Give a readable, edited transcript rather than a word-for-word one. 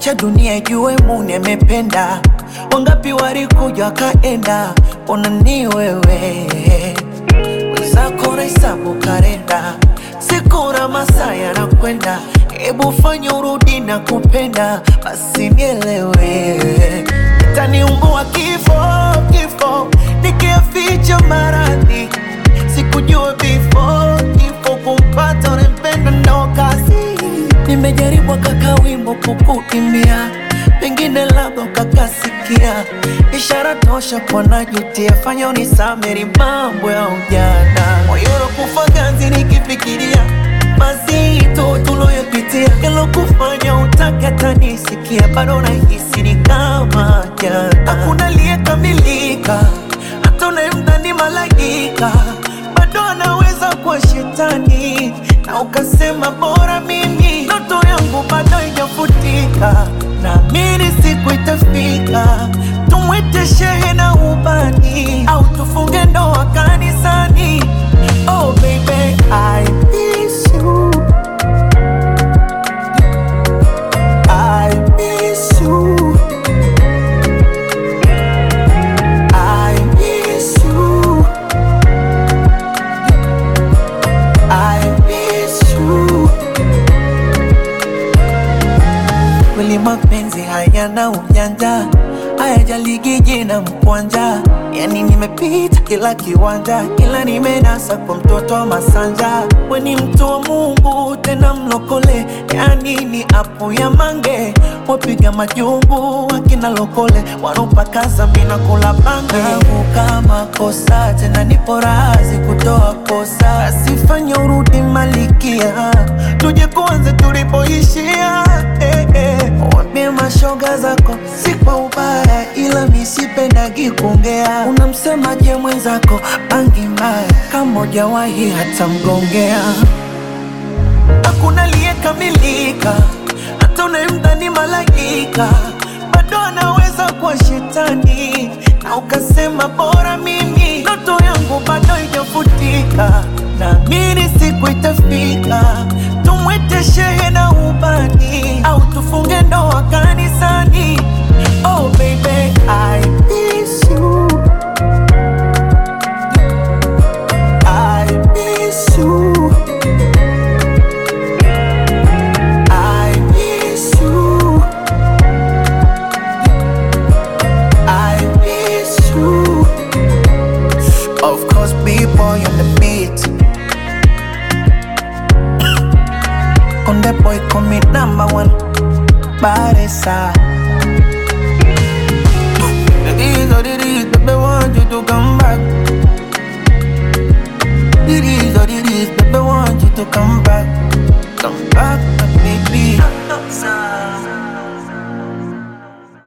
acha dunia ijue Mungu amependa. Wangapi walikuja kaenda, ona ni wewe. Wenzako nahesabu kalenda, siku na masaa yanakwenda. Hebu fanya urudi na kupenda, basi nielewe. Itaniumbua kifo, nikiaficha maradhi. Sikujua kifo kumpata unempenda ndo kazi. Nimejaribu kaka wimbo kukuimbia, pengine labda ukakasikia. Ishara tosha kwa najutia, fanya unisameri mambo ya ujana. Moyo kufa ganzi nikifikiria mazito tuloyopitia. Kelo kufanya utake tanisikia, bado nahisi ni kama jana. Hakuna aliyekamilika, hata unayemdhani malaika bado anaweza kuwa shetani. Na ukasema bora mimi, ndoto yangu bado haijafutika. Naamini siku itafika, tumwite shehe na ubani, au tufunge ndoa kanisani. Oh baby, I miss you, I miss you, I miss you, I miss you. Kweli mapenzi hayana ujanja, hayajaligi jina mkwanja. Yani nimepita kila kiwanja, kila nimenasa kwa mtoto wa Masanja. We ni mtu wa Mungu tena mlokole, yani ni apo ya mange. Wapiga majungu wakina lokole, wanopakaza mina kula bange. Kama kosa tena nipo razi kutoa kosa, asifanya urudi malikia, tuje kuanze tulipoishia. Wambie mashoga zako si kwa ubaya, ila misipendagi kuongea. Unamsemaje mwenzako bangi mbaya, kama hujawahi hata mgongea. Hakuna aliyekamilika, hata unayemdhani malaika bado anaweza kuwa shetani. Na ukasema bora mimi, ndoto yangu bado haijafutika. Naamini siku itafika, tumwite shehe na ubani, au tufunge ndoa kanisani. Oh baby, I miss you, I miss you, I miss you, I miss you. Of course, B-boy on the beat. On the boy commit #1, Baresa. It is what it is, baby, want you to come back.